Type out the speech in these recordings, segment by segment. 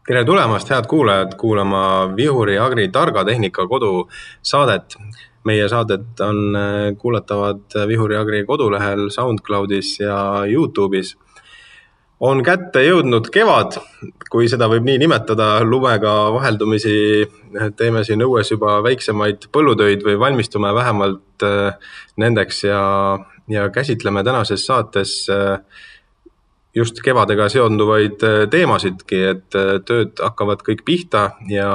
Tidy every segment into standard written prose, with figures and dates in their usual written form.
Tere tulemast, head kuulajad, kuulama Vihuri Agri targa tehnika kodu saadet. Meie saadet on kuulatavad Vihuri Agri kodulehel, SoundCloudis ja YouTube'is. On kätte jõudnud kevad, kui seda võib nii nimetada, lumega vaheldumisi teeme siin õues juba väiksemaid põllutöid või valmistume vähemalt nendeks ja käsitleme tänases saates just kevadega seonduvaid teemasidki, et tööd hakkavad kõik pihta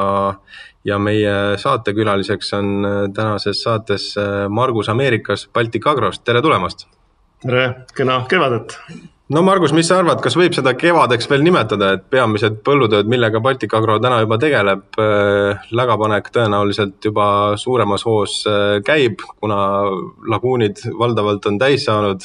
ja meie saatekülaliseks on tänases saates Margus Ameerikas Baltic Agrost. Tere tulemast! Tere, kena kevadet! No Margus, mis sa arvad, kas võib seda kevadeks veel nimetada, et peamised põllutööd, millega Baltic Agro täna juba tegeleb, lägapanek tõenäoliselt juba suuremas hoos käib, kuna laguunid valdavalt on täis saanud?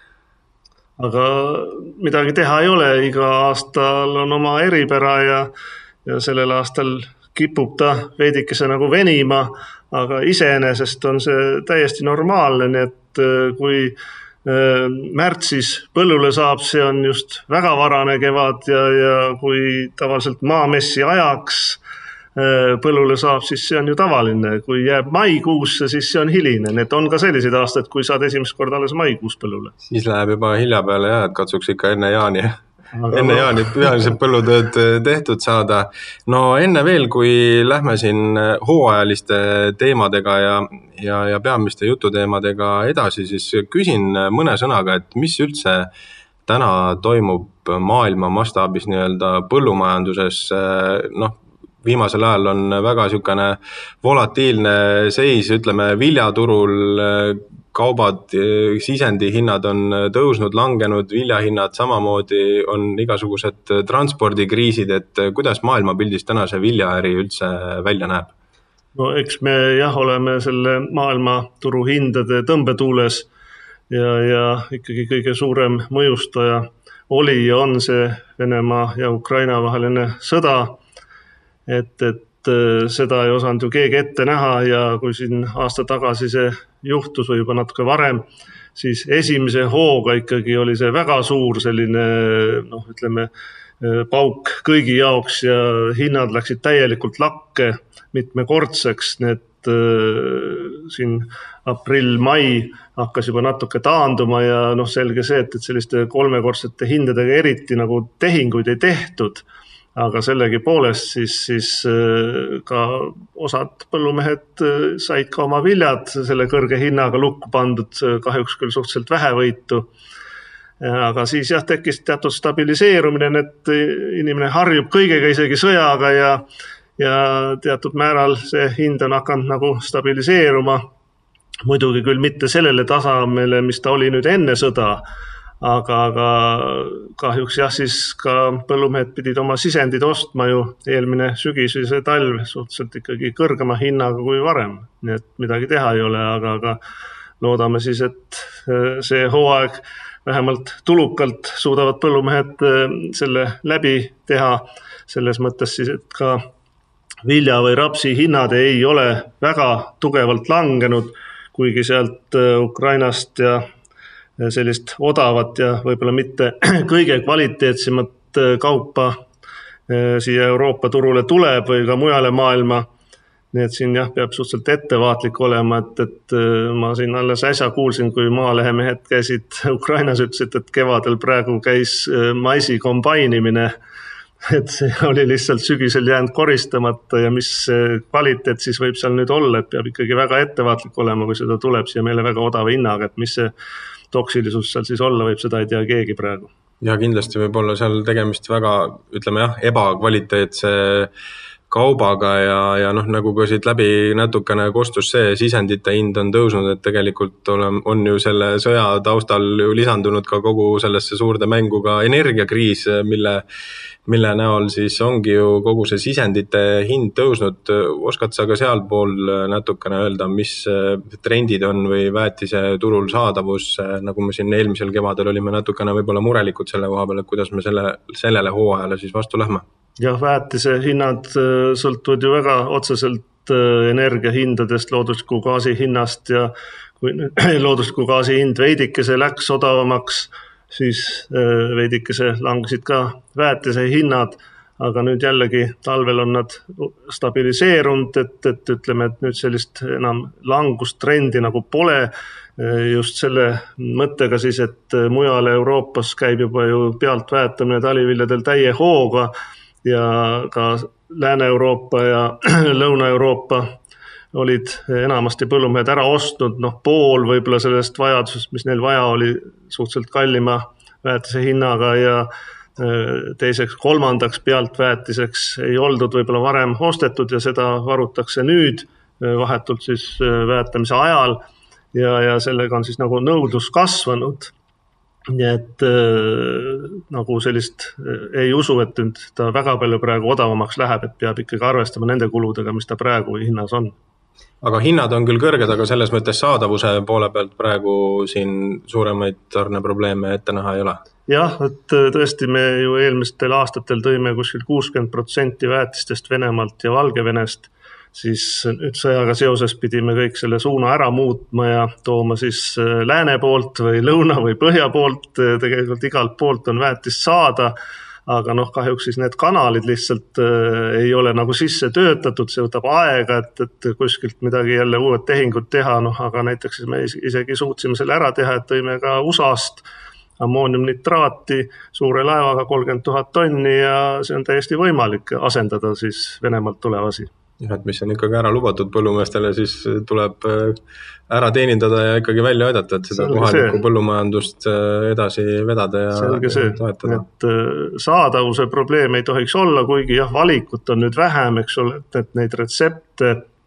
Aga midagi teha ei ole, iga aastal on oma eripära ja sellel aastal kipub ta veidikese nagu venima, aga iseenesest on see täiesti normaalne, nii et kui märtsis põllule saab, see on just väga varane kevad ja kui tavaliselt maamessi ajaks põllule saab, siis see on ju tavaline. Kui jääb maikuusse, siis see on hiline. Need on ka sellised aastad, kui saad esimest korda alles maikuus põllule. Siis läheb juba hilja peale et katsuks ikka enne jaani pealised põllutööd tehtud saada. No enne veel, kui lähme siin hooajaliste teemadega ja peamiste jututeemadega edasi, siis küsin mõne sõnaga, et mis üldse täna toimub maailma mastaabis põllumajanduses. Viimasel ajal on väga sükane volatiilne seis, ütleme viljaturul, kaubad, sisendihinnad on tõusnud, langenud, viljahinnad samamoodi, on igasugused transpordikriisid, et kuidas maailmapildis täna see viljaäri üldse välja näeb? No eks me oleme selle maailmaturu hindade tõmbetuules ja ikkagi kõige suurem mõjustaja oli ja on see Venemaa ja Ukraina vaheline sõda. Et seda ei osanud ju keegi ette näha ja kui siin aasta tagasi see juhtus või juba natuke varem, siis esimese hooga ikkagi oli see väga suur selline, ütleme, pauk kõigi jaoks ja hinnad läksid täielikult lakke mitmekordseks. Need siin aprill-mai hakkas juba natuke taanduma ja selge see, et selliste kolmekordsete hindadega eriti nagu tehinguid ei tehtud. Aga sellegi poolest siis ka osad põllumehed said ka oma viljad selle kõrge hinnaga lukku pandud, kahjuks küll suhteliselt vähe võitu. Aga siis tekkis teatud stabiliseerumine, et inimene harjub kõigega, isegi sõjaga ja teatud määral see hind on hakanud nagu stabiliseeruma. Muidugi küll mitte sellele tasemele, mis ta oli nüüd enne sõda, aga kahjuks siis ka põllumehed pidid oma sisendid ostma ju eelmine sügis või see talv suhteliselt ikkagi kõrgema hinnaga kui varem. Nii et midagi teha ei ole, aga loodame siis, et see hooaeg vähemalt tulukalt suudavad põllumehed selle läbi teha. Selles mõttes siis, et ka vilja või rapsi hinnad ei ole väga tugevalt langenud, kuigi sealt Ukrainast ja sellist odavat ja võib-olla mitte kõige kvaliteetsemat kaupa siia Euroopa turule tuleb või ka mujale maailma. Nii et siin peab suhteliselt ettevaatlik olema, et ma siin alles äsja kuulsin, kui maalehemehed käisid Ukrainas, ütlesid, et kevadel praegu käis maisi kombainimine, et see oli lihtsalt sügisel jäänud koristamata ja mis kvaliteet siis võib seal nüüd olla, et peab ikkagi väga ettevaatlik olema, kui seda tuleb siia meile väga odava hinnaga, et mis see toksilisus seal siis olla võib, seda ei tea keegi praegu. Ja kindlasti võib olla seal tegemist väga, ütleme ebakvaliteetse kaubaga ja nagu ka siit läbi natukene kostus see sisendite hind on tõusnud, et tegelikult on ju selle sõja taustal ju lisandunud ka kogu sellesse suurde mängu ka energiakriis, mille näol siis ongi ju kogu see sisendite hind tõusnud. Oskad sa ka seal pool natukene öelda, mis trendid on või väetise turul saadavus, nagu me siin eelmisel kevadel olime natukene võib-olla murelikud selle koha peal, et kuidas me sellele hooajale siis vastu lähme? Ja väetise hinnad sõltuvad ju väga otseselt energiahindadest, loodusliku gaasi hinnast ja kui loodusliku gaasi hind veidikese läks odavamaks, siis veidikese langesid ka väetise hinnad, aga nüüd jällegi talvel on nad stabiliseerunud, et ütleme, et nüüd sellist enam langustrendi nagu pole, just selle mõttega siis, et mujal Euroopas käib juba ju pealtväetamine taliviljadel täie hooga ja ka Lääne-Euroopa ja Lõuna-Euroopa olid enamasti põllumehed ära ostnud, pool võib-olla sellest vajadusest, mis neil vaja oli suhteliselt kallima väetise hinnaga ja teiseks, kolmandaks pealtväetiseks ei oldud võib-olla varem ostetud ja seda varutakse nüüd vahetult siis väetamise ajal ja sellega on siis nagu nõudlus kasvanud. Nii et nagu sellist ei usu, et ta väga palju praegu odavamaks läheb, et peab ikkagi arvestama nende kuludega, mis ta praegu hinnas on. Aga hinnad on küll kõrged, aga selles mõttes saadavuse poole pealt praegu siin suuremaid tarneprobleeme ette näha ei ole. Jah, et tõesti me ju eelmistel aastatel tõime kuskil 60% väetistest Venemaalt ja Valgevenest, siis nüüd sõjaga seoses pidime kõik selle suuna ära muutma ja tooma siis lääne poolt või lõuna või põhja poolt, tegelikult igalt poolt on väetist saada, aga kahjuks siis need kanalid lihtsalt ei ole nagu sisse töötatud, see võtab aega, et kuskilt midagi jälle uued tehingud teha, aga näiteks me isegi suutsime selle ära teha, et tõime ka USA-st ammooniumnitraati suure laevaga 30 000 tonni ja see on täiesti võimalik asendada siis Venemaalt tulevasi. Et mis on ikkagi ära lubatud põllumeestele, siis tuleb ära teenindada ja ikkagi välja aidata, et seda kohalikku põllumajandust edasi vedada ja toetada. Et saadavuse probleem ei tohiks olla, kuigi valikut on nüüd vähem, eks ole, et neid retsepte,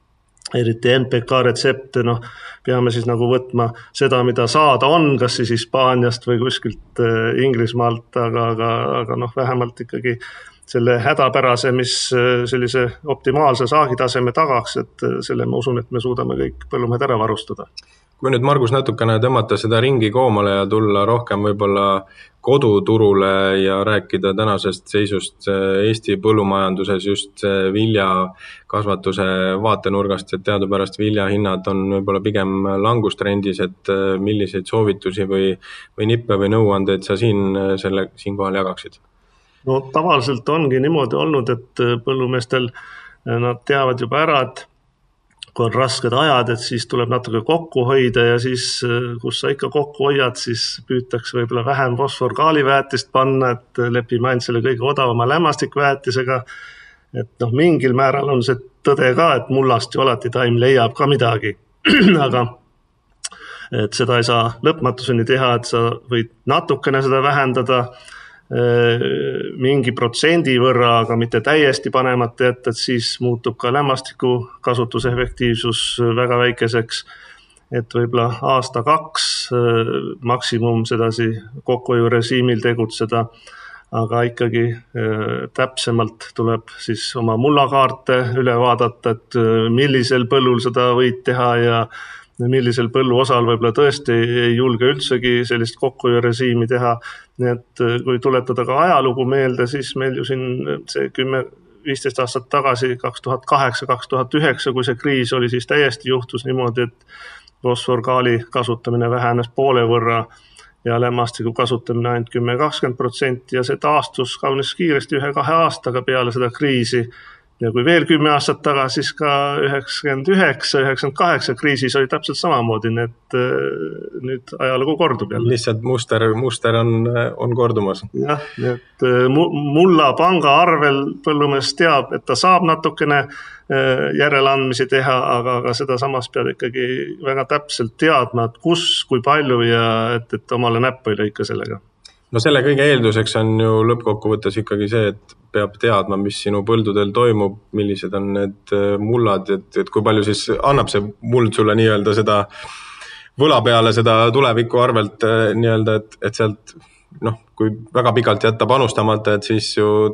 eriti NPK retsepte, peame siis nagu võtma seda, mida saada on, kas siis Hispaaniast või kuskilt Inglismaalt, aga vähemalt ikkagi selle hädapärase, mis sellise optimaalse saagitaseme tagaks, et selle ma usun, et me suudame kõik põllumehed ära varustada. Kui nüüd Margus natukene tõmmata seda ringi koomale ja tulla rohkem võib-olla koduturule ja rääkida tänasest seisust Eesti põllumajanduses just viljakasvatuse vaatenurgast, et teadupärast viljahinnad on võib-olla pigem langustrendis, et milliseid soovitusi või nippe või nõuandeid sa siinkohal jagaksid? Tavaliselt ongi niimoodi olnud, et põllumeestel nad teavad juba ära, et kui on rasked ajad, et siis tuleb natuke kokku hoida ja siis, kus sa ikka kokku hoiad, siis püütakse võib-olla vähem fosforkaaliväetist panna, et lepime ainult selle kõige odavama lämmastikväetisega. Et mingil määral on see tõde ka, et mullast ju alati taim leiab ka midagi, aga et seda ei saa lõpmatuseni teha, et sa võid natukene seda vähendada, mingi protsendi võrra, aga mitte täiesti panemata jätta, et siis muutub ka lämmastiku kasutusefektiivsus väga väikeseks, et võib-olla aasta-2 maksimum sedasi kokkuhoiurežiimil tegutseda, aga ikkagi täpsemalt tuleb siis oma mullakaarte üle vaadata, et millisel põllul seda võid teha ja millisel põlluosal võib-olla tõesti ei julge üldsegi sellist kokkuhoiurežiimi teha. Nii et kui tuletada ka ajalugu meelde, siis meil ju siin see 10-15 aastat tagasi, 2008-2009, kui see kriis oli, siis täiesti juhtus niimoodi, et fosforkaali kasutamine vähenes poole võrra ja lämmastiku kasutamine ainult 10-20% ja see taastus kaunis kiiresti 1-2 aastaga peale seda kriisi. Ja kui veel 10 aastat tagasi, siis ka 99-98 kriisis oli täpselt samamoodi, et nüüd ajalugu kordub jälle. Lihtsalt muster on kordumas. Jah, et mulla panga arvel põllumees teab, et ta saab natukene järeleandmisi teha, aga seda samas pead ikkagi väga täpselt teadma, et kus, kui palju ja et omale näppu ei lõika sellega. No selle kõige eelduseks on ju lõppkokkuvõttes ikkagi see, et peab teadma, mis sinu põldudel toimub, millised on need mullad, et kui palju siis annab see muld sulle nii-öelda seda võla peale seda tuleviku arvelt nii-öelda, et sealt kui väga pikalt jätta panustamata, et siis ju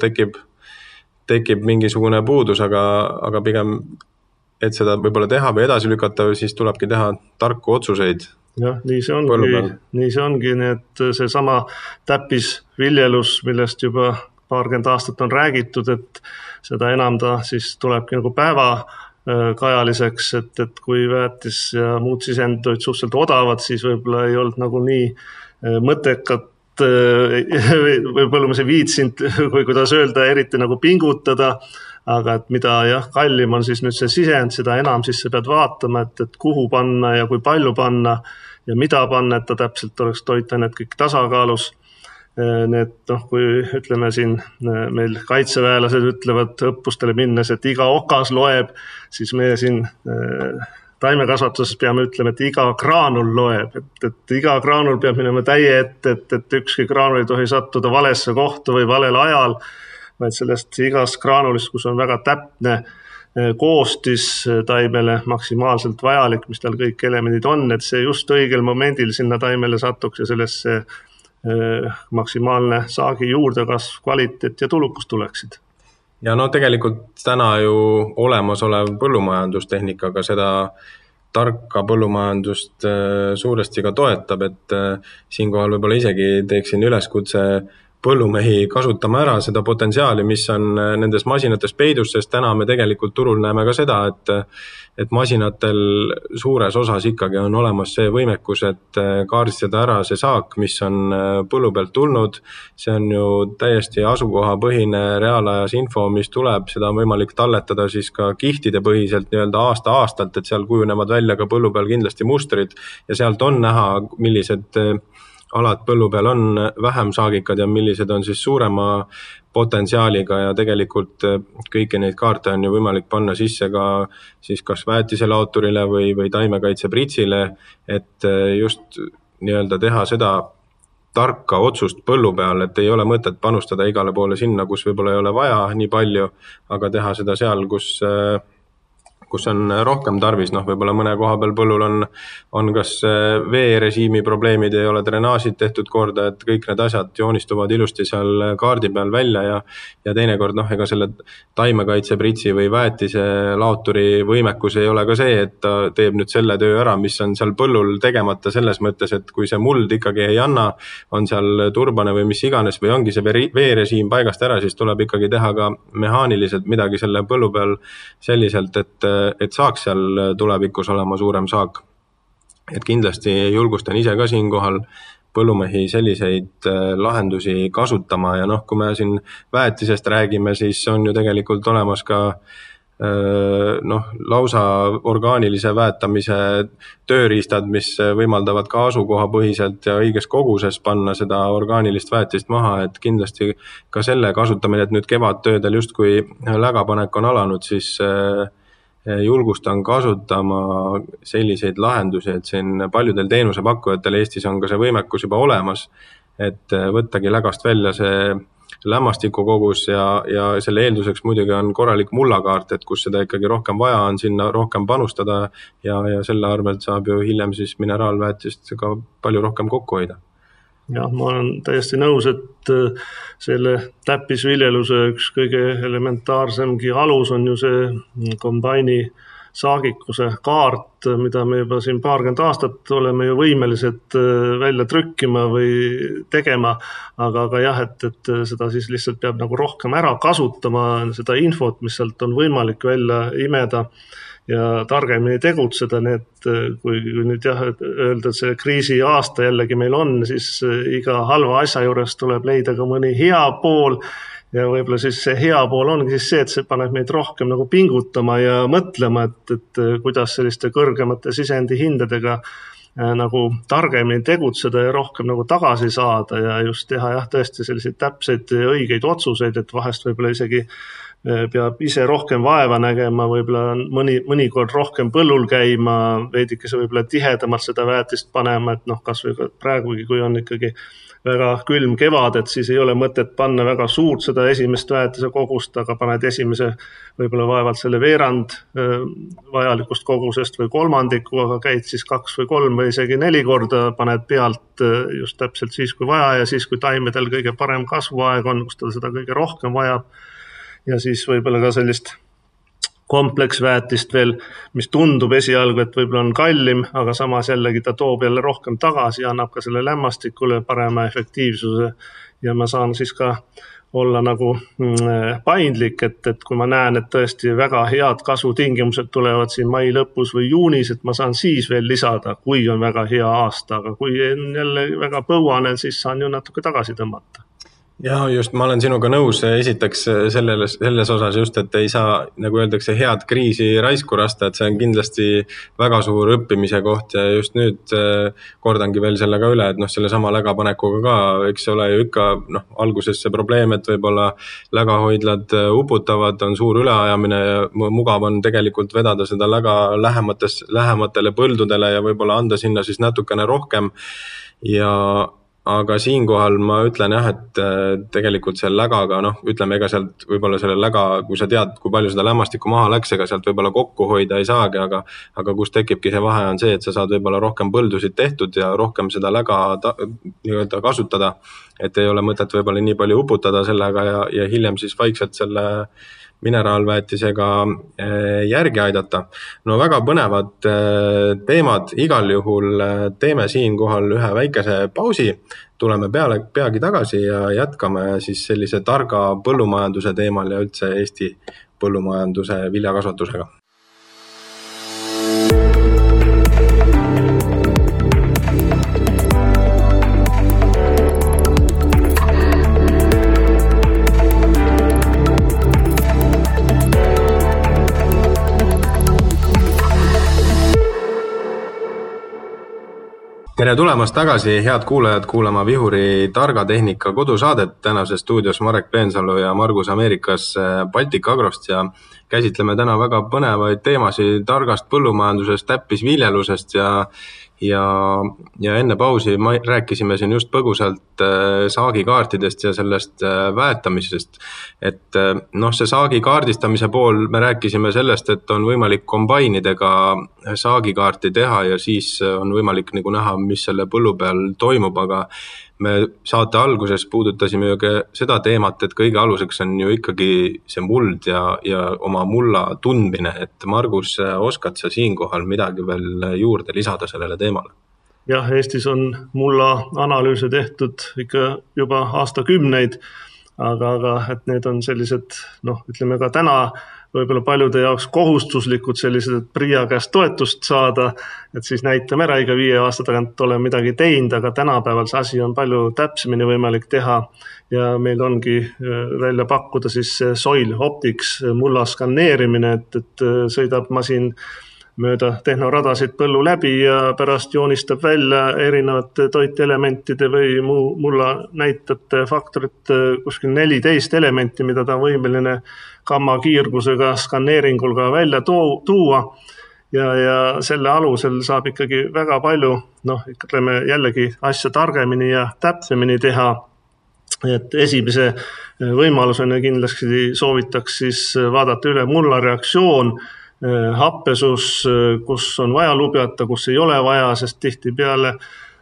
tekib mingisugune puudus, aga pigem, et seda võib-olla teha või edasi lükata, siis tulebki teha tarku otsuseid. Jah, nii see ongi, nii et see sama täppisviljelus, millest juba paarkümmend aastat on räägitud, et seda enam ta siis tulebki nagu päevakajaliseks, et kui väetis ja muud sisendid olid suhteliselt odavad, siis võib-olla ei olnud nagu nii mõttekat võib-olla ma ei viitsinud, või kuidas öelda, eriti nagu pingutada, aga et mida kallim on siis nüüd see sisend, seda enam siis sa pead vaatama, et kuhu panna ja kui palju panna ja mida panna, et ta täpselt oleks toitainet kõik tasakaalus. Need, kui ütleme siin, meil kaitseväelased ütlevad õppustele minnes, et iga okas loeb, siis meie siin taimekasvatuses peame ütlema, et iga graanul loeb, et iga graanul peab minema täie ette, et ükski graanul ei tohi sattuda valesse kohta või valel ajal, vaid sellest igast graanulist, kus on väga täpne koostis taimele maksimaalselt vajalik, mis tal kõik elemendid on, et see just õigel momendil sinna taimele satuks ja sellesse maksimaalne saagi juurdekasv, kvaliteet ja tulukus tuleksid. Ja tegelikult täna ju olemasolev põllumajandustehnikaga seda tarka põllumajandust suuresti ka toetab, et siinkohal võib-olla isegi teeksin üleskutse põllumehi kasutama ära seda potentsiaali, mis on nendes masinates peidus, sest täna me tegelikult turul näeme ka seda, et masinatel suures osas ikkagi on olemas see võimekus, et kaardistada ära see saak, mis on põllu pealt tulnud. See on ju täiesti asukohapõhine reaalajas info, mis tuleb, seda on võimalik talletada siis ka kihtide põhiselt nii-öelda aasta-aastalt, et seal kujunevad välja ka põllu peal kindlasti mustrid ja sealt on näha, millised alad põllu peal on vähem saagikad ja millised on siis suurema potentsiaaliga ja tegelikult kõiki neid kaarte on ju võimalik panna sisse ka siis kas väetiselaoturile või taimekaitse pritsile, et just nii-öelda teha seda tarka otsust põllu peal, et ei ole mõtet panustada igale poole sinna, kus võib-olla ei ole vaja nii palju, aga teha seda seal, kus on rohkem tarvis, võib-olla mõne koha peal põllul on kas veerežiimi probleemid, ei ole drenaažid tehtud korda, et kõik need asjad joonistuvad ilusti seal kaardi peal välja ja teinekord ega selle taimekaitse pritsi või väetise laoturi võimekus ei ole ka see, et ta teeb nüüd selle töö ära, mis on seal põllul tegemata selles mõttes, et kui see muld ikkagi ei anna, on seal turbane või mis iganes või ongi see veerežiim paigast ära, siis tuleb ikkagi teha ka mehaaniliselt midagi selle põllu peal selliselt, et saaks seal tulevikus olema suurem saak. Et kindlasti julgustan ise ka siinkohal põllumehi selliseid lahendusi kasutama ja kui me siin väetisest räägime, siis on ju tegelikult olemas ka lausa orgaanilise väetamise tööriistad, mis võimaldavad ka asukohapõhiselt ja õiges koguses panna seda orgaanilist väetist maha, et kindlasti ka selle kasutamine, et nüüd kevadtöödel justkui lägapanek on alanud, siis julgustan kasutama selliseid lahendusi, et siin paljudel teenusepakkujatel Eestis on ka see võimekus juba olemas, et võttagi lägast välja see lämmastiku kogus ja selle eelduseks muidugi on korralik mullakaart, et kus seda ikkagi rohkem vaja on, sinna rohkem panustada ja selle arvelt saab ju hiljem siis mineraalväetist ka palju rohkem kokku hoida. Ja, ma olen täiesti nõus, et selle täppisviljeluse üks kõige elementaarsemgi alus on ju see kombaini saagikuse kaart, mida me juba siin paarkümmend aastat oleme ju võimelised välja trükkima või tegema, aga jah, et seda siis lihtsalt peab nagu rohkem ära kasutama, seda infot, mis sealt on võimalik välja imeda ja targemini tegutseda, need, kui nüüd öelda, et see kriisi aasta jällegi meil on, siis iga halva asja juures tuleb leida ka mõni hea pool ja võib-olla siis see hea pool ongi siis see, et see paneb meid rohkem nagu pingutama ja mõtlema, et kuidas selliste kõrgemate sisendi hindadega nagu targemini tegutseda ja rohkem nagu tagasi saada ja just teha tõesti selliseid täpseid õigeid otsuseid, et vahest võib-olla isegi peab ise rohkem vaeva nägema, võib-olla mõnikord rohkem põllul käima, veidikese võib-olla tihedamalt seda väetist panema, et kas või praegugi, kui on ikkagi väga külm kevad, et siis ei ole mõtet panna väga suurt seda esimest väetise kogust, aga paned esimese võib-olla vaevalt selle veerand vajalikust kogusest või kolmandiku, aga käid siis 2 või 3 või isegi 4 korda, paned pealt just täpselt siis, kui vaja ja siis, kui taimedel kõige parem kasvuaeg on, kus ta seda kõige rohkem vajab. Ja siis võib-olla ka sellist kompleksväetist veel, mis tundub esialgu, et võib-olla on kallim, aga samas jällegi ta toob jälle rohkem tagasi ja annab ka selle lämmastikule parema efektiivsuse ja ma saan siis ka olla nagu paindlik, et kui ma näen, et tõesti väga head kasvutingimused tulevad siin mai lõpus või juunis, et ma saan siis veel lisada, kui on väga hea aasta, aga kui on jälle väga põuane, siis saan ju natuke tagasi tõmmata. Ja just, ma olen sinuga nõus, esiteks selles osas just, et ei saa, nagu öeldakse, head kriisi raisku rasta, et see on kindlasti väga suur õppimise koht ja just nüüd kordangi veel selle ka üle, et selle sama lägapanekuga ka, eks ole ju ikka alguses see probleem, et võib-olla lägahoidlad uputavad, on suur üleajamine ja mugav on tegelikult vedada seda läga lähematele põldudele ja võib-olla anda sinna siis natukene rohkem aga siinkohal ma ütlen jah, et tegelikult seal lägaga, ütleme, ega sealt võib-olla selle läga, kui sa tead, kui palju seda lämmastikku maha läks, ega sealt võib-olla kokku hoida ei saagi, aga kus tekibki see vahe on see, et sa saad võib-olla rohkem põldusid tehtud ja rohkem seda läga kasutada, et ei ole mõtet võib-olla nii palju uputada sellega ja hiljem siis vaikselt selle mineraalväetisega järgi aidata. No väga põnevad teemad, igal juhul teeme siinkohal ühe väikese pausi, tuleme peagi tagasi ja jätkame siis sellise targa põllumajanduse teemal ja üldse Eesti põllumajanduse viljakasvatusega. Tere tulemast tagasi, head kuulajad, kuulama Vihuri targa tehnika kodusaadet. Tänases stuudios Marek Peensalu ja Margus Ameerikas Baltic Agrost ja käsitleme täna väga põnevaid teemasid targast põllumajandusest, täppisviljelusest ja enne pausi rääkisime siin just põgusalt saagikaartidest ja sellest väetamisest. Et see saagi kaardistamise pool, me rääkisime sellest, et on võimalik kombainidega saagikaarti teha ja siis on võimalik nagu näha, mis selle põllu peal toimub, aga me saate alguses puudutasime ju ka seda teemat, et kõige aluseks on ju ikkagi see muld ja oma mulla tundmine, et Margus, oskad sa siinkohal midagi veel juurde lisada sellele teemale? Jah, Eestis on mulla analüüse tehtud ikka juba aastakümneid, aga et need on sellised, ütleme ka täna võib-olla paljude jaoks kohustuslikud sellised, et PRIA käest toetust saada, et siis näitame ära, iga 5 aasta tagant oleme midagi teinud, aga tänapäeval see asi on palju täpsemini võimalik teha ja meil ongi välja pakkuda siis Soil Optics mulla skanneerimine, et sõidab masin mööda tehnoradasid põllu läbi ja pärast joonistab välja erinevate toitelementide või mulla näitate faktorit kuskil 14 elementi, mida ta on võimeline gamma kiirgusega skanneeringul ka välja tuua ja selle alusel saab ikkagi väga palju, ütleme jällegi asja targemini ja täpsemini teha. Et esimese võimalusena kindlasti soovitaks siis vaadata üle mulla reaktsioon, happesus, kus on vaja lubjata, kus ei ole vaja, sest tihtipeale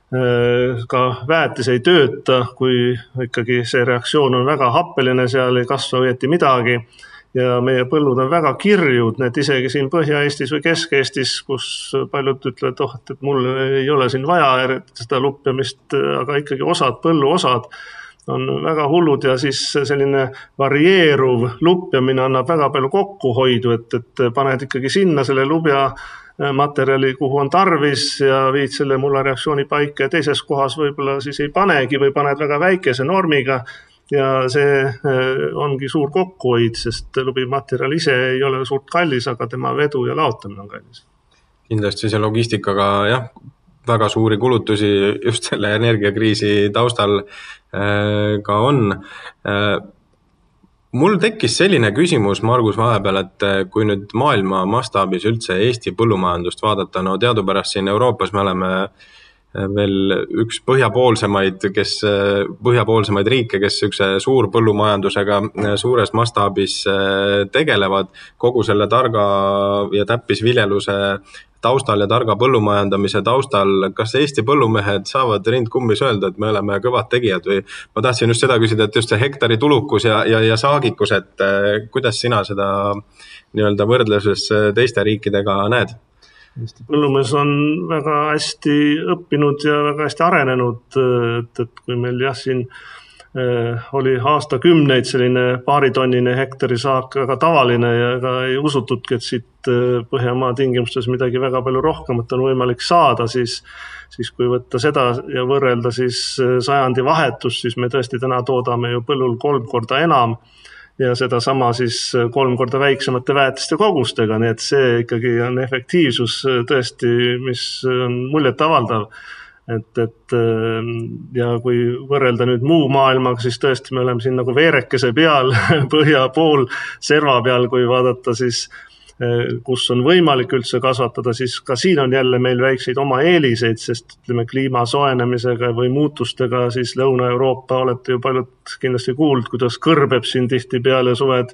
ka väetis ei tööta, kui ikkagi see reaktsioon on väga happeline, seal ei kasva õieti midagi ja meie põllud on väga kirjud, need isegi siin Põhja-Eestis või Kesk-Eestis, kus paljud ütlevad, et mul ei ole siin vaja seda lupjamist, aga ikkagi põlluosad on väga hullud ja siis selline varieeruv lupjamine annab väga palju kokkuhoidu, et paned ikkagi sinna selle lubja materjali, kuhu on tarvis ja viid selle mulla reaktsiooni paika ja teises kohas võib-olla siis ei panegi või paned väga väikese normiga ja see ongi suur kokkuhoid, sest lubimaterjal ise ei ole suurt kallis, aga tema vedu ja laotamine on kallis. Kindlasti see logistikaga väga suuri kulutusi just selle energiakriisi taustal ka on. Mul tekkis selline küsimus, Margus, vahepeal, et kui nüüd maailma mastaabis üldse Eesti põllumajandust vaadata, teadupärast siin Euroopas me oleme veel üks põhjapoolsemaid riike, kes üks suur põllumajandusega suures mastaabis tegelevad kogu selle targa ja täppisviljeluse taustal ja targa põllumajandamise taustal. Kas Eesti põllumehed saavad rindkummis öelda, et me oleme kõvad tegijad või ma tahtsin just seda küsida, et just see hektari tulukus ja saagikus, et kuidas sina seda nii-öelda võrdluses teiste riikidega näed? Eesti põllumees on väga hästi õppinud ja väga hästi arenenud, et kui meil siin oli aastakümneid selline paaritonnine hektari saak väga tavaline ja ka ei usutudki, et siit Põhjamaa tingimustes midagi väga palju rohkemat on võimalik saada, siis kui võtta seda ja võrrelda siis sajandi vahetust, siis me tõesti täna toodame ju põllul 3 korda enam ja seda sama siis 3 korda väiksemate väetiste kogustega, nii et see ikkagi on efektiivsus tõesti, mis on muljetavaldav. Ja kui võrrelda nüüd muu maailmaga, siis tõesti me oleme siin nagu veerekese peal, põhja pool serva peal, kui vaadata siis, kus on võimalik üldse kasvatada, siis ka siin on jälle meil väikseid oma eeliseid, sest ütleme kliima soojenemisega või muutustega, siis Lõuna-Euroopa olete ju paljud kindlasti kuulnud, kuidas kõrbeb siin tihti peale suved.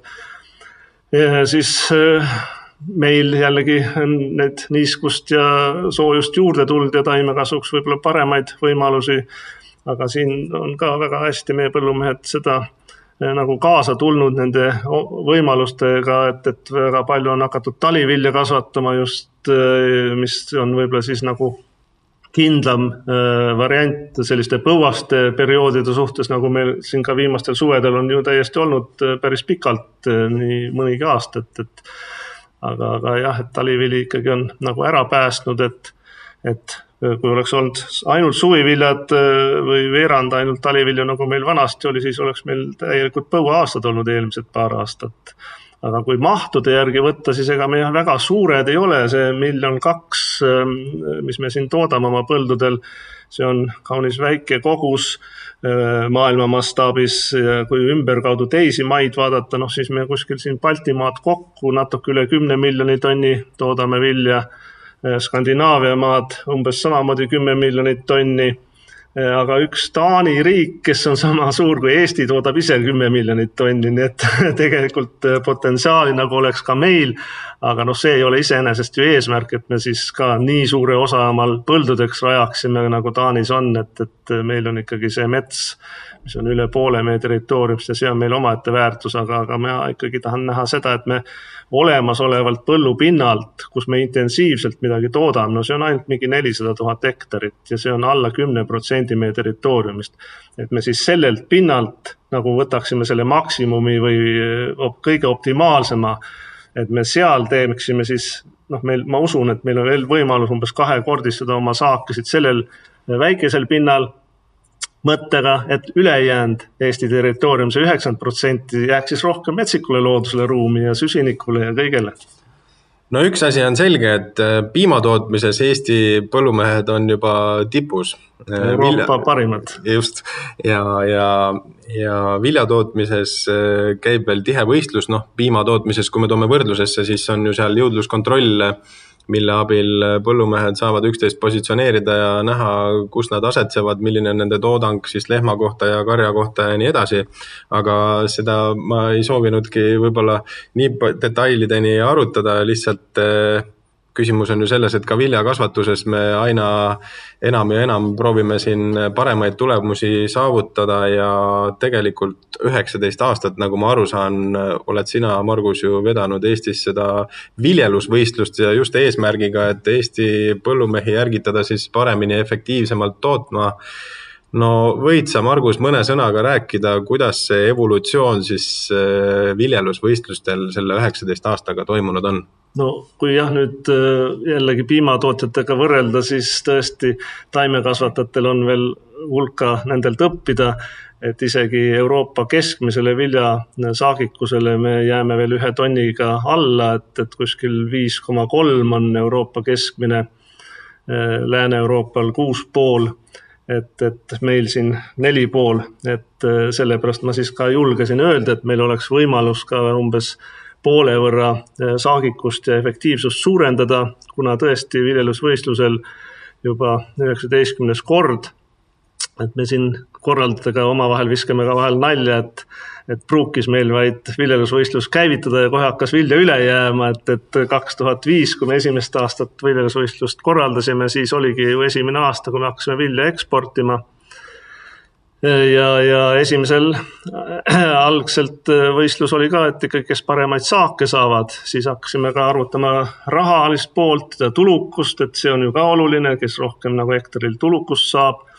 Siis meil jällegi on need niiskust ja soojust juurde tulnud ja taimekasvuks võib-olla paremaid võimalusi, aga siin on ka väga hästi meie põllumehed seda nagu kaasa tulnud nende võimalustega, et väga palju on hakatud talivilja kasvatama just, mis on võib-olla siis nagu kindlam variant selliste põuaste perioodide suhtes, nagu meil siin ka viimastel suvedel on ju täiesti olnud päris pikalt, nii mõnigi aasta, aga jah, et talivili ikkagi on nagu ära päästnud, et kui oleks olnud ainult suviviljad või veerand ainult talivilju, nagu meil vanasti oli, siis oleks meil täielikult põuaastad olnud eelmised paar aastat. Aga kui mahtude järgi võtta, siis ega me väga suured ei ole, see 1,2 miljonit, mis me siin toodame oma põldudel, see on kaunis väike kogus maailma mastaabis ja kui ümberkaudu teisi maid vaadata, siis me kuskil siin Baltimaad kokku natuke üle 10 miljoni tonni toodame vilja, Skandinaavia maad umbes samamoodi 10 miljonit tonni, aga üks Taani riik, kes on sama suur kui Eesti, toodab ise 10 miljonit tonni, nii et tegelikult potentsiaali nagu oleks ka meil, aga see ei ole iseenesest ju eesmärk, et me siis ka nii suure osa omal põldudeks rajaksime, nagu Taanis on, et meil on ikkagi see mets, mis on üle poole meie territooriumist ja see on meil omaette väärtus, aga ma ikkagi tahan näha seda, et me olemasolevalt põllupinnalt, kus me intensiivselt midagi toodame, see on ainult mingi 400 000 hektarit ja see on alla 10% meie territooriumist. Et me siis sellelt pinnalt nagu võtaksime selle maksimumi või kõige optimaalsema, et me seal teeksime siis, ma usun, et meil on veel võimalus umbes 2-kordistada oma saakasid sellel väikesel pinnal, mõttega, et ülejäänud Eesti territoorium, see 90% jääks siis rohkem metsikule loodusele ruumi ja süsinikule ja kõigele. No üks asi on selge, et piimatootmises Eesti põllumehed on juba tipus. Euroopa parimad. Just, ja viljatootmises käib veel tihe võistlus, piimatootmises, kui me toome võrdlusesse, siis on ju seal jõudluskontroll, mille abil põllumehed saavad üksteist positsioneerida ja näha, kus nad asetsevad, milline on nende toodang siis lehma kohta ja karja kohta ja nii edasi. Aga seda ma ei soovinudki võib-olla nii detailideni arutada, lihtsalt küsimus on ju selles, et ka viljakasvatuses me aina enam ja enam proovime siin paremaid tulemusi saavutada ja tegelikult 19 aastat, nagu ma aru saan, oled sina, Margus, ju vedanud Eestis seda viljelusvõistlust ja just eesmärgiga, et Eesti põllumehi järgitada siis paremini efektiivsemalt tootma. No võid sa, Margus, mõne sõnaga rääkida, kuidas see evolutsioon siis viljelusvõistlustel selle 19 aastaga toimunud on? No kui jah nüüd jällegi piimatootjatega võrrelda, siis tõesti taimekasvatajatel on veel hulka nendelt õppida, et isegi Euroopa keskmisele viljasaagikusele me jääme veel 1 tonniga alla, et kuskil 5,3 on Euroopa keskmine, Lääne-Euroopal 6,5, et meil siin 4,5, et sellepärast ma siis ka julgesin öelda, et meil oleks võimalus ka umbes poole võrra saagikust ja efektiivsust suurendada, kuna tõesti viljelusvõistlusel juba 19. kord, et me siin korraldadega omavahel viskame ka vahel nalja, et pruukis meil vaid viljelusvõistlus käivitada ja kohe hakkas vilja üle jääma, et 2005, kui me esimest aastat viljelusvõistlust korraldasime, siis oligi ju esimene aasta, kui me hakkasime vilja eksportima. Ja esimesel algselt võistlus oli ka, et ikkagi kes paremaid saake saavad, siis hakkasime ka arvutama rahalist poolt ja tulukust, et see on ju ka oluline, kes rohkem nagu hektaril tulukust saab.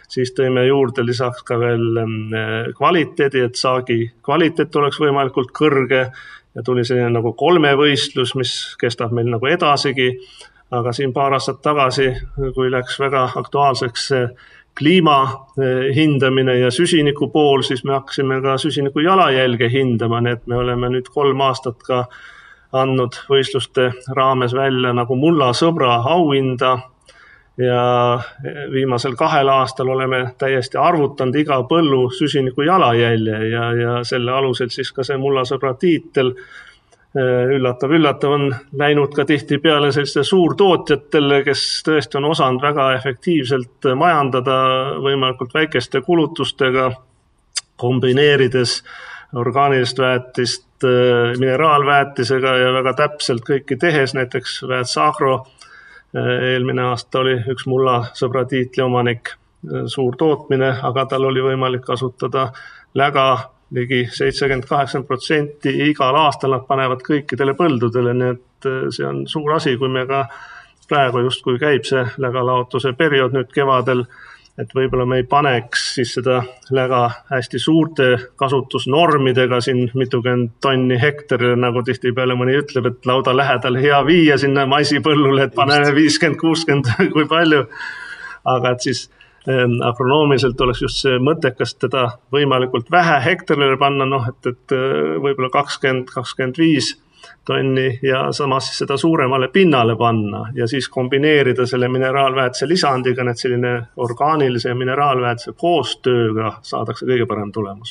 siis tõime juurde lisaks ka veel kvaliteedi, et saagi kvaliteet oleks võimalikult kõrge ja tuli selline nagu 3 võistlus, mis kestab meil nagu edasigi. Aga siin paar aastat tagasi, kui läks väga aktuaalseks kliima hindamine ja süsiniku pool, siis me hakkasime ka süsiniku jalajälge hindama, nii et me oleme nüüd 3 aastat ka andnud võistluste raames välja nagu mulla sõbra auhinda ja viimasel 2 aastal oleme täiesti arvutanud iga põllu süsiniku jalajälje ja selle alusel siis ka see mulla sõbra tiitel üllatav on läinud ka tihti peale selliste suurtootjatele, kes tõesti on osanud väga efektiivselt majandada võimalikult väikeste kulutustega, kombineerides orgaanilist väetist mineraalväetisega ja väga täpselt kõiki tehes, näiteks Vääts Agro eelmine aasta oli üks mulla sõbra tiitli omanik, suur tootmine, aga tal oli võimalik kasutada läga ligi 70-80% igal aastal nad panevad kõikidele põldudele, nii et see on suur asi, kui me ka praegu just kui käib see lägalaotuse periood nüüd kevadel, et võib-olla me ei paneks siis seda läga hästi suurte kasutusnormidega siin mitukümmend tonni hektarile, nagu tihtipeale mõni ütleb, et lauda lähedal hea viia sinna maisipõllule, et paneme 50-60 kui palju, aga et siis agronoomiliselt oleks just see mõttekas teda võimalikult vähe hektarile panna, et võib-olla 20-25 tonni ja samas seda suuremale pinnale panna ja siis kombineerida selle mineraalväetise lisandiga, et selline orgaanilise ja mineraalväetise koostööga saadakse kõige parem tulemus.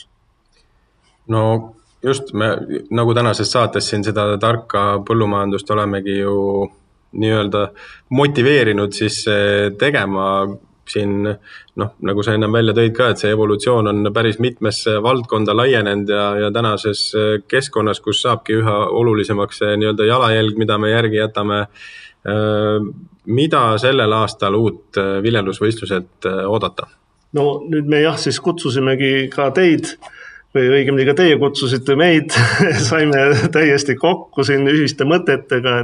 No just me nagu tänases saates siin seda tarka põllumajandust olemegi ju nii-öelda motiveerinud siis tegema siin, nagu sa ennem välja tõid ka, et see evolutsioon on päris mitmesse valdkonda laienenud ja tänases keskkonnas, kus saabki üha olulisemaks see nii-öelda jalajälg, mida me järgi jätame. Mida sellel aastal uut viljelusvõistluselt oodata? No nüüd me siis kutsusimegi ka teid, või õigemini ka teie kutsusite meid, saime täiesti kokku siin ühiste mõtetega,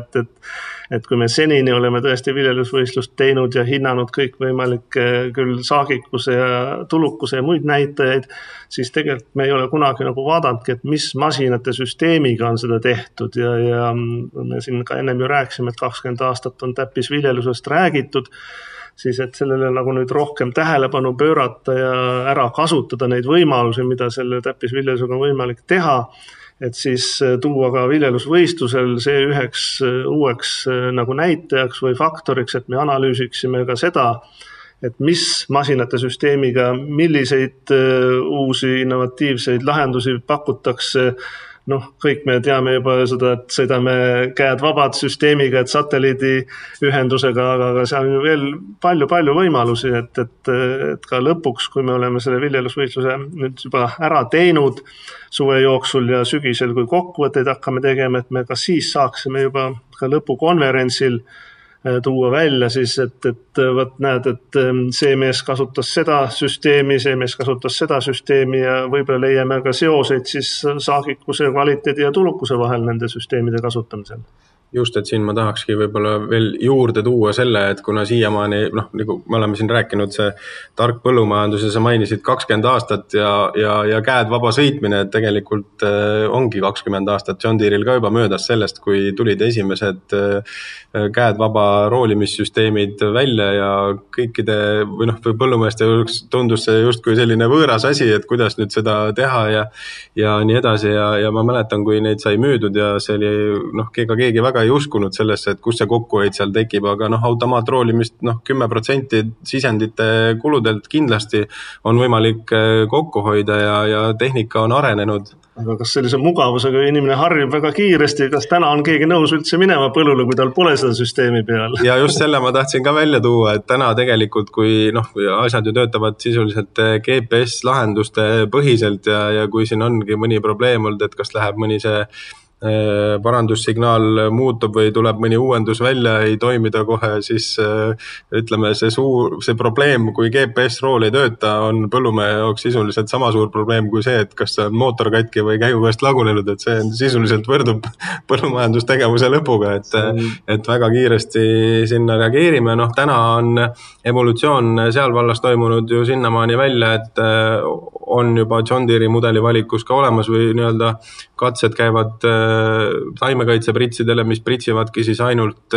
et kui me senini oleme tõesti viljelusvõistlust teinud ja hinnanud kõik võimalikke küll saagikuse ja tulukuse ja muid näitajaid, siis tegelikult me ei ole kunagi nagu vaadanudki, et mis masinate süsteemiga on seda tehtud ja me siin ka ennem ju rääkisime, et 20 aastat on täppisviljelusest räägitud, siis et sellele nagu nüüd rohkem tähelepanu pöörata ja ära kasutada neid võimalusi, mida selle täppisviljelusega on võimalik teha, et siis tuua ka viljelusvõistlusel see üheks uueks nagu näitajaks või faktoriks, et me analüüsiksime ka seda, et mis masinate süsteemiga, milliseid uusi innovatiivseid lahendusi pakutakse. Kõik me teame juba seda, et sõidame käed vabad süsteemiga, et satelliidiühendusega, aga seal on veel palju võimalusi, et ka lõpuks, kui me oleme selle viljelusvõistluse nüüd juba ära teinud suve jooksul ja sügisel, kui kokkuvõtteid hakkame tegema, et me ka siis saaksime juba ka lõpukonverentsil tuua välja siis, et näed, et see mees kasutas seda süsteemi, see mees kasutas seda süsteemi ja võib-olla leiame ka seoseid siis saagikuse, kvaliteedi ja tulukuse vahel nende süsteemide kasutamisel. Just, et siin ma tahakski võib-olla veel juurde tuua selle, et kuna siiamaani, nagu me oleme siin rääkinud, see tark põllumajandus ja sa mainisid 20 aastat ja käed vaba sõitmine, et tegelikult ongi 20 aastat John Deere'il ka juba möödas sellest, kui tulid esimesed käed vaba roolimissüsteemid välja ja kõikide või põllumeeste tundus see justkui selline võõras asi, et kuidas nüüd seda teha ja nii edasi ja ma mäletan, kui neid sai müüdud ja see oli, keegi väga ei uskunud sellesse, et kus see kokkuhoid seal tekib, aga automaatroolimist 10% sisendite kuludelt kindlasti on võimalik kokku hoida ja tehnika on arenenud. Aga kas sellise mugavusega inimene harjub väga kiiresti, kas täna on keegi nõus üldse minema põllule, kui tal pole seda süsteemi peal? Ja just selle ma tahtsin ka välja tuua, et täna tegelikult, kui asjad ju töötavad sisuliselt GPS-lahenduste põhiselt ja kui siin ongi mõni probleem olnud, et kas läheb mõni see parandussignaal muutub või tuleb mõni uuendus välja, ei toimida kohe, siis ütleme, see probleem, kui GPS-rool ei tööta, on põllumehe jaoks sisuliselt sama suur probleem kui see, et kas on mootor katki või käigukoest lagunenud, et see sisuliselt võrdub põllumajandustegevuse lõpuga, et väga kiiresti sinna reageerime. Täna on evolutsioon seal vallas toimunud ju sinnamaani välja, et on juba John Deere'i mudeli valikus ka olemas või nii-öelda katsed käivad taimekaitsepritsidele, mis pritsivadki siis ainult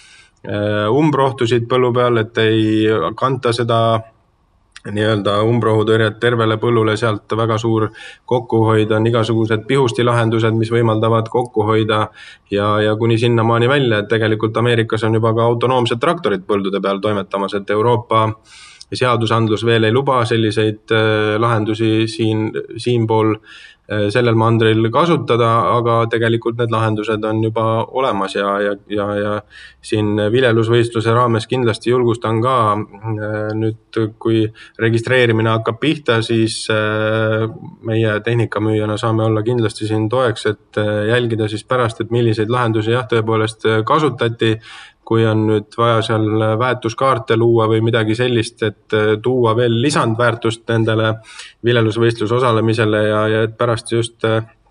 umbrohtusid põllu peal, et ei kanta seda nii-öelda umbrohutõrjet tervele põllule, sealt väga suur kokkuhoid on igasugused pihustilahendused, mis võimaldavad kokku hoida ja kuni sinnamaani välja, et tegelikult Ameerikas on juba ka autonoomsed traktorid põldude peal toimetamas, et Euroopa seadusandlus veel ei luba selliseid lahendusi siinpool sellel mandril kasutada, aga tegelikult need lahendused on juba olemas ja siin viljelusvõistluse raames kindlasti julgustan ka nüüd, kui registreerimine hakkab pihta, siis meie tehnikamüüjana saame olla kindlasti siin toeks, et jälgida siis pärast, et milliseid lahendusi tõepoolest kasutati, kui on nüüd vaja seal väetuskaarte luua või midagi sellist, et tuua veel lisandväärtust nendele viljelusvõistluse osalemisele ja et pärast just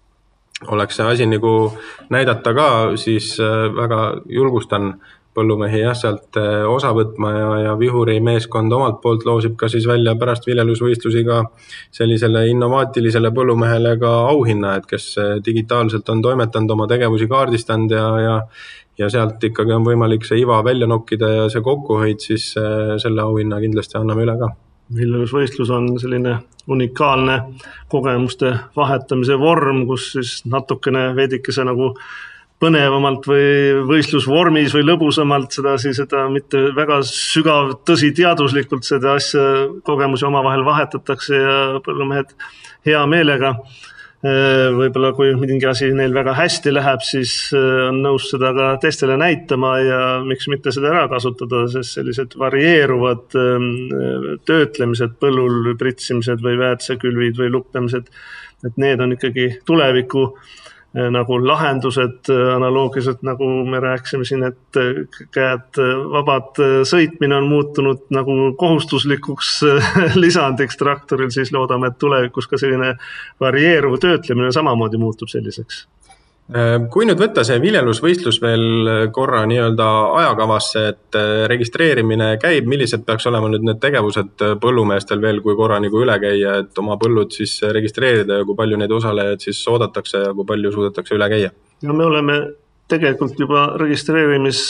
oleks see asi nagu näidata ka, siis väga julgustan põllumehi sealt osa võtma ja vihuri meeskond omalt poolt loosib ka siis välja pärast viljelusvõistlusi ka sellisele innovaatilisele põllumehele ka auhinna, et kes digitaalselt on toimetanud oma tegevusi kaardistanud ja sealt ikkagi on võimalik see iva välja nokkida ja see kokkuhoid, siis selle auhinna kindlasti anname üle ka. Viljelusvõistlus on selline unikaalne kogemuste vahetamise vorm, kus siis natukene veidikese nagu põnevamalt või võistlusvormis või lõbusamalt seda mitte väga sügav tõsiteaduslikult seda asja kogemusi omavahel vahetatakse ja põllumehed hea meelega. Võib-olla kui mingi asi neil väga hästi läheb, siis on nõus seda ka teistele näitama ja miks mitte seda ära kasutada, sest sellised varieeruvad töötlemised, põllul pritsimised või väetsekülvid või luppemised, et need on ikkagi tuleviku nagu lahendused analoogiliselt, nagu me rääkisime siin, et käed vabad sõitmine on muutunud nagu kohustuslikuks lisandiks traktoril, siis loodame, et tulevikus ka selline varieeruv töötlemine samamoodi muutub selliseks. Kui nüüd võtta see viljelusvõistlus veel korra nii-öelda ajakavasse, et registreerimine käib, millised peaks olema nüüd need tegevused põllumeestel veel, kui korra nagu üle käia, et oma põllud siis registreerida ja kui palju neid osalejaid siis oodatakse ja kui palju suudetakse üle käia? Ja me oleme tegelikult juba registreerimis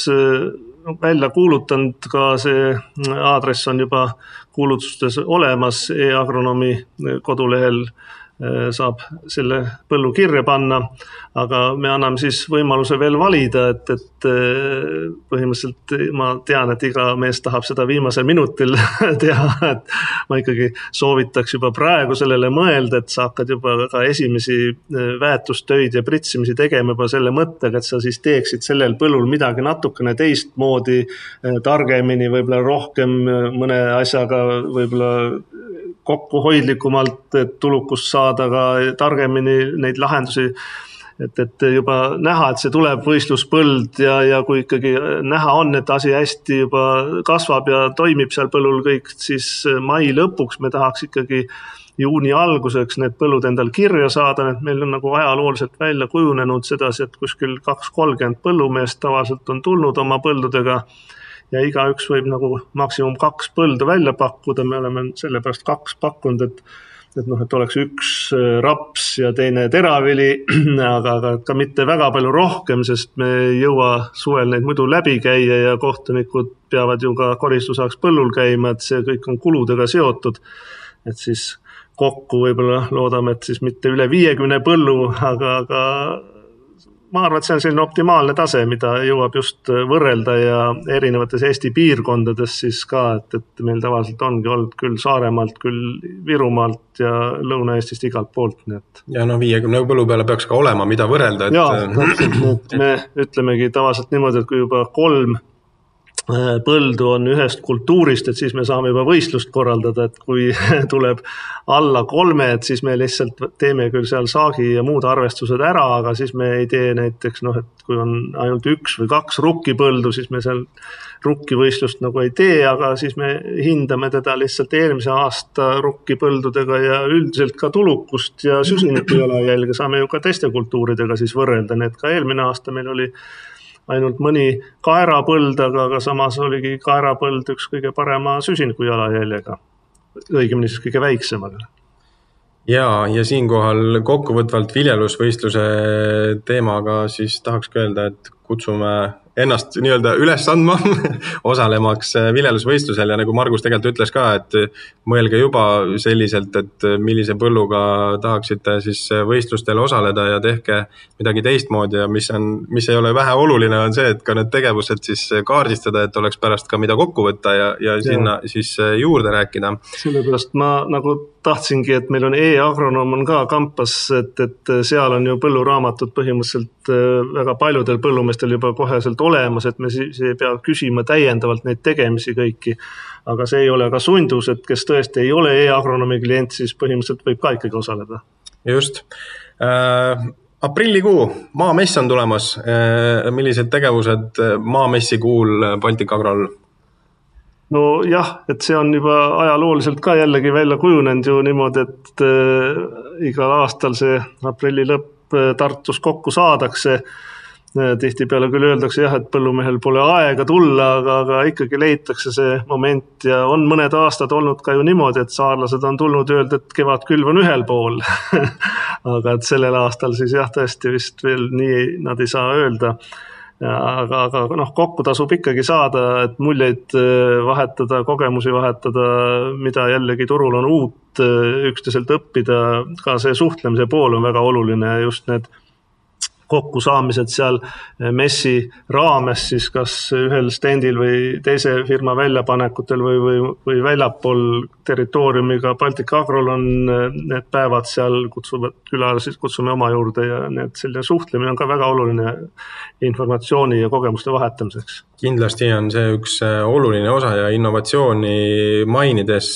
välja kuulutanud, ka see aadress on juba kuulutustes olemas, e-agronomi kodulehel saab selle põllu kirja panna, aga me anname siis võimaluse veel valida, et põhimõtteliselt ma tean, et iga mees tahab seda viimasel minutil teha, et ma ikkagi soovitaks juba praegu sellele mõelda, et sa hakkad juba ka esimesi väetustöid ja pritsimisi tegema juba selle mõttega, et sa siis teeksid sellel põllul midagi natukene teistmoodi, targemini, võib-olla rohkem mõne asjaga, võib-olla kokkuhoidlikumalt, et tulukust saada ka targemini neid lahendusi, et juba näha, et see tuleb võistluspõld ja kui ikkagi näha on, et asi hästi juba kasvab ja toimib seal põllul kõik, siis mai lõpuks me tahaks ikkagi juuni alguseks need põllud endal kirja saada, et meil on nagu ajalooliselt välja kujunenud sedasi, et kuskil 2-30 põllumeest tavaliselt on tulnud oma põldudega ja igaüks võib nagu maksimum 2 põldu välja pakkuda, me oleme sellepärast 2 pakkunud, et oleks üks raps ja teine teravili, aga ka mitte väga palju rohkem, sest me ei jõua suvel neid muidu läbi käia ja kohtunikud peavad ju ka koristusajaks põllul käima, et see kõik on kuludega seotud, et siis kokku võib-olla loodame, et siis mitte üle 50 põllu, aga ma arvan, et see on selline optimaalne tase, mida jõuab just võrrelda ja erinevates Eesti piirkondades siis ka, et meil tavaliselt ongi olnud küll Saaremaalt, küll Virumaalt ja Lõuna-Eestist igalt poolt. Ja 50 põllu peale peaks ka olema, mida võrrelda. Ja, me ütlemegi tavaliselt niimoodi, et kui juba 3 põldu on ühest kultuurist, et siis me saame juba võistlust korraldada, et kui tuleb alla 3, et siis me lihtsalt teeme küll seal saagi ja muud arvestused ära, aga siis me ei tee näiteks, et kui on ainult 1 või 2 rukkipõldu, siis me seal rukkivõistlust nagu ei tee, aga siis me hindame teda lihtsalt eelmise aasta rukkipõldudega ja üldiselt ka tulukust ja süsiniku jalajälge saame ju ka teiste kultuuridega siis võrrelda, nii et ka eelmine aasta meil oli ainult mõni kaerapõld, aga samas oligi kaerapõld üks kõige parema süsiniku jalajäljega, õigemini siis kõige väiksemaga. Ja siinkohal kokkuvõtvalt viljelusvõistluse teemaga siis tahaks öelda, et kutsume ennast nii-öelda üles andma osalemaks viljelusvõistlusel ja nagu Margus tegelikult ütles ka, et mõelge juba selliselt, et millise põlluga tahaksite siis võistlustel osaleda ja tehke midagi teistmoodi ja mis ei ole vähe oluline on see, et ka need tegevused siis kaardistada, et oleks pärast ka mida kokku võtta ja sinna siis juurde rääkida. Sellepärast ma nagu tahtsingi, et meil on e-agronoom on ka kampas, et seal on ju põlluraamatud põhimõtteliselt väga paljudel põllumeestel juba koheselt olemas, et me ei pea küsima täiendavalt neid tegemisi kõiki, aga see ei ole ka sundus, et kes tõesti ei ole e-agronoomi klient, siis põhimõtteliselt võib ka ikkagi osaleda. Just. Aprillikuu, maamess on tulemas. Millised tegevused maamessi kuul Baltic Agrol? No jah, et see on juba ajalooliselt ka jällegi välja kujunenud ju niimoodi, et igal aastal see aprilli lõpp Tartus kokku saadakse. Tihtipeale küll öeldakse jah, et põllumehel pole aega tulla, aga ikkagi leitakse see moment ja on mõned aastad olnud ka ju niimoodi, et saarlased on tulnud öelda, et kevadkülv on ühel pool. Aga et sellel aastal siis jah, tõesti vist veel nii nad ei saa öelda. Aga kokku tasub ikkagi saada, et muljeid vahetada, kogemusi vahetada, mida jällegi turul on uut üksteiselt õppida, ka see suhtlemise pool on väga oluline, just need kokkusaamised seal messi raames siis kas ühel stendil või teise firma väljapanekutel või väljapool territooriumiga Baltic Agrol on need päevad seal, kutsume oma juurde ja selline suhtlemine on ka väga oluline informatsiooni ja kogemuste vahetamiseks. Kindlasti on see üks oluline osa ja innovatsiooni mainides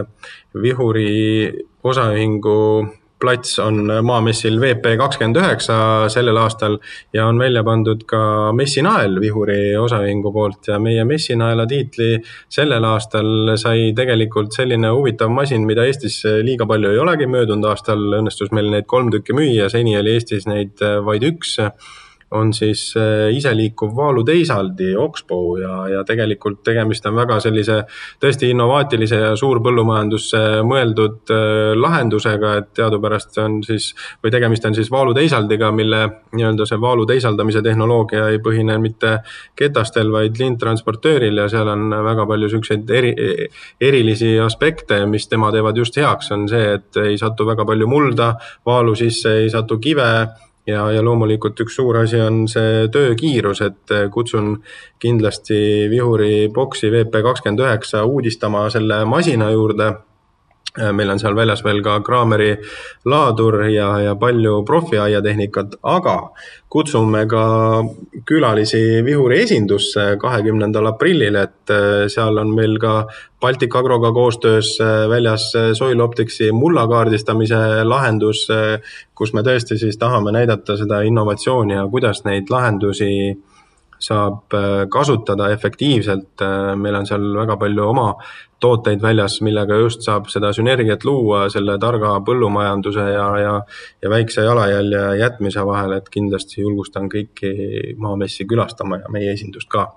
Vihuri osaühingu plats on maamessil VP29 sellel aastal ja on välja pandud ka messinael Vihuri osaühingu poolt ja meie messinaela tiitli sellel aastal sai tegelikult selline huvitav masin, mida Eestis liiga palju ei olegi. Möödunud aastal õnnestus meil neid 3 tükki müüa, seni oli Eestis neid vaid 1. On siis iseliikuv vaaluteisaldii Oxbow ja tegelikult tegemist on väga sellise tõesti innovaatilise ja suurpõllumajandusse mõeldud lahendusega, et teadupärast on siis, või tegemist on siis vaaluteisaldiga, mille nii-öelda see vaaluteisaldamise tehnoloogia ei põhine mitte ketastel, vaid lindtransportööril ja seal on väga palju selliseid erilisi aspekte, mis tema teevad just heaks, on see, et ei satu väga palju mulda, vaalu sisse ei satu kive, ja loomulikult üks suur asi on see töökiirus, et kutsun kindlasti Vihuri boksi VP29 uudistama selle masina juurde. Meil on seal väljas veel ka Kraameri laadur ja palju profiaiatehnikat, aga kutsume ka külalisi Vihuri esindusse 20. aprillil, et seal on meil ka Baltic Agroga koostöös väljas Soil Opticsi mullakaardistamise lahendus, kus me tõesti siis tahame näidata seda innovatsiooni ja kuidas neid lahendusi saab kasutada efektiivselt. Meil on seal väga palju oma tooteid väljas, millega just saab seda sünergiat luua selle targa põllumajanduse ja väikse jalajälje jätmise vahel, et kindlasti julgustan kõiki maamessi külastama ja meie esindust ka.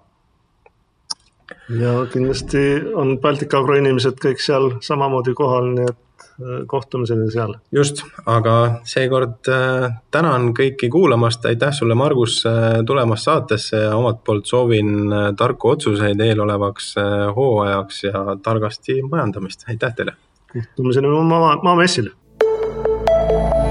Ja kindlasti on Baltic Agro inimesed kõik seal samamoodi kohal, nii et kohtumiseni seal. Just, aga seekord tänan kõiki kuulamast, aitäh sulle Margus tulemast saatesse ja omalt poolt soovin tarku otsuseid eelolevaks hooajaks ja targasti majandamist. Aitäh teile! Kohtumiseni maamessil!